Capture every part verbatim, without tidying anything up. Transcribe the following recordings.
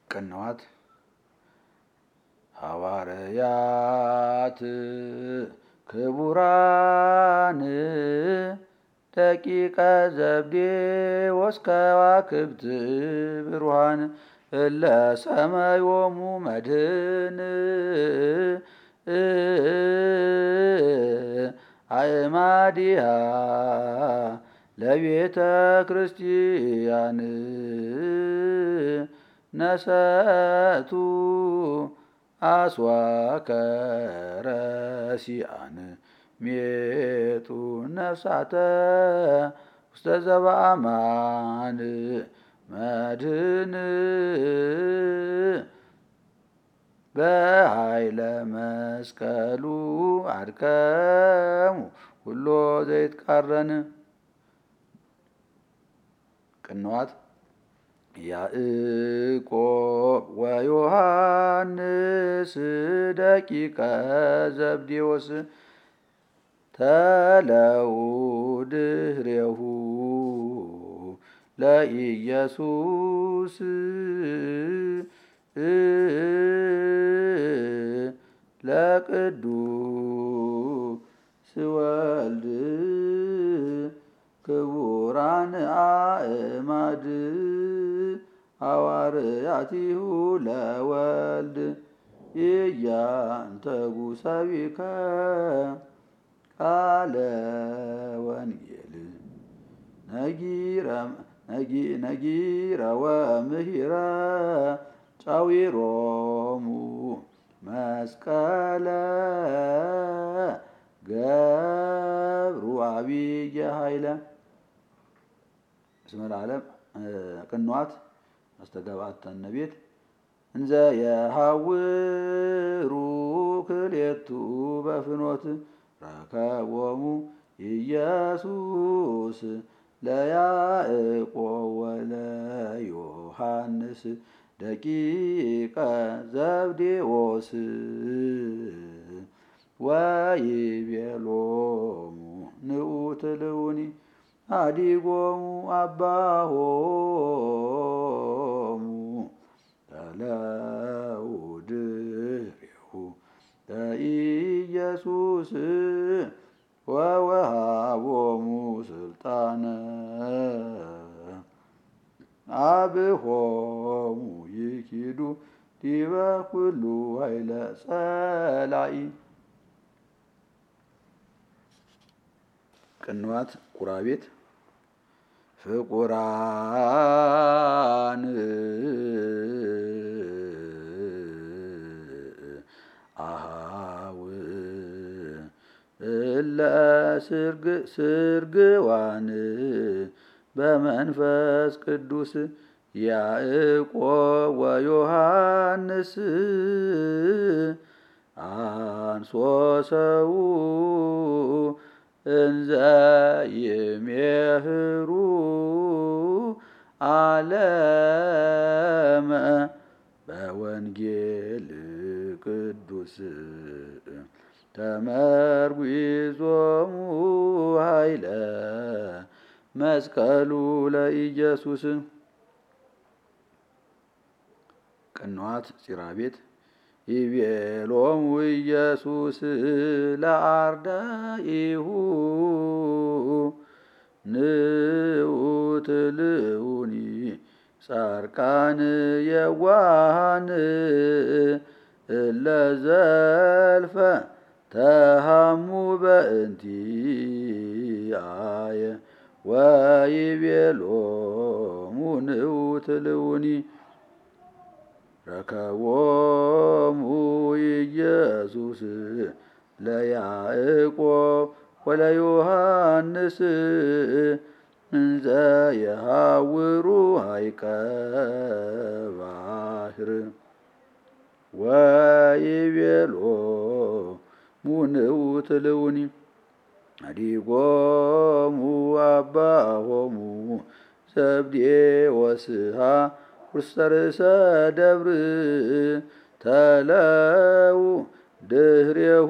ቅንዋት ሐዋርያት ክቡራን ደቂቀ ዘብዴዎስ ከዋክብት ብሩሃን እለ ሰማዮሙ መድኅን አእማዲሃ ለቤተ ክርስቲያን ነሰቱ አስዋከ ረሲአን ሜጡ ነፍሳተ ውስተ ዘበአማን መድኅን በኃይለ መስቀሉ አድከሙ ኩሎ ዘይትቃረን። ቅንዋት ያዕቆብ ወዮሐንስ ደቂቀ ዘብዴዎስ ተለው ድኅሬሁ ለኢየሱስ ለቅዱስ ወልድ ክቡራን አእማድ ሐዋርያቲሁ ለወልድ ኢያንተጉ ሰቢከ ቃለ ወንጌል ነጊረ ወምሂረ ጫዊሮሙ መስቀለ ገብሩ አብየ ኃይለ እስመ ለዓለም። ቅንዋት አስተጋብአተነ ቤት እንዘ የሐውሩ ክልኤቱ በፍኖት ረከቦሙ ኢየሱስ ለያዕቆብ ወለዮሐንስ ደቂቀ ዘብዴዎስ ወይቤሎሙ ንዑትልውኒ አዲጎሙ አባሆሙ ተለው ድኅሬሁ ለኢየሱስ ወወሃቦሙ ስልጣነ አብሆሙ ይኪዱ ዲበ ኩሉ ኃይለ ጸላኢ። ቅንዋት ቁራቤት ፍቁራን አሃው እለ ስርግዋን በመንፈስ ቅዱስ ያዕቆብ ወዮሐንስ አንሶ ሰው እንዘ ይሜህሩ ዓለመ በወንጌል ቅዱስ ተመርጉዞሙ ኃይለ መስቀሉ ለኢየሱስ። ቅንዋት ፂራቤት ይቤሎሙ ኢየሱስ ለአርዳኢሁ ንዑትልውኒ ጻድቃን የዋሃን እለ ዘልፈ ተሃሙ በእንቲአየ ወይቤሎሙ ንዑትልውኒ ረከቦሙ ኢየሱስ ለያዕቆብ ወለዮሐንስ እንዘ የሐውሩ ሀይቀ ባሕር ወይቤሎሙ ንዑትልውኒ አዲጎሙ አባሆሙ ዘብዴዎስሃ ውስተ ርእሰ ደብር ተለው ድኅሬሁ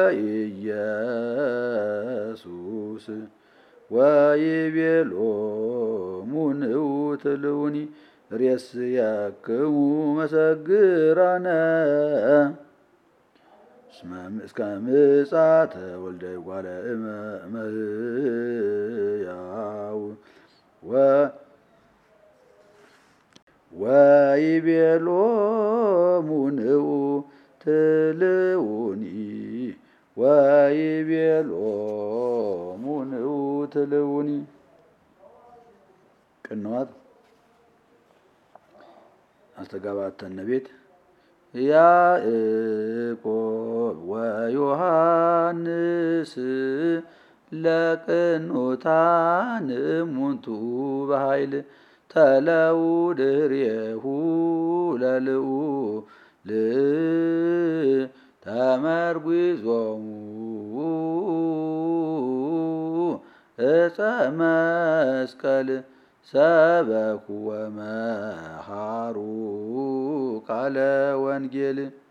ለኢየሱስ ወይቤሎሙ ንዑትልውኒ ርእስየክሙ መሰግራነ እስከ ምጽአተ ወልደ እጓለ እመሕያው ወይቤሎሙ ንዑ ትልውኒ ወይቤሎሙ ንዑ ትልውኒ። ቅንዋት አስተጋባተነ ቤት ያዕቆብ ወዮሐንስ ለቅኑታን እሙንቱ በኃይል ተለው ድኅሬሁ ለልዑል ተመርጒዞሙ ዕፀ መስቀል ሰበኩ ወመሃሩ ቃለ ወንጌል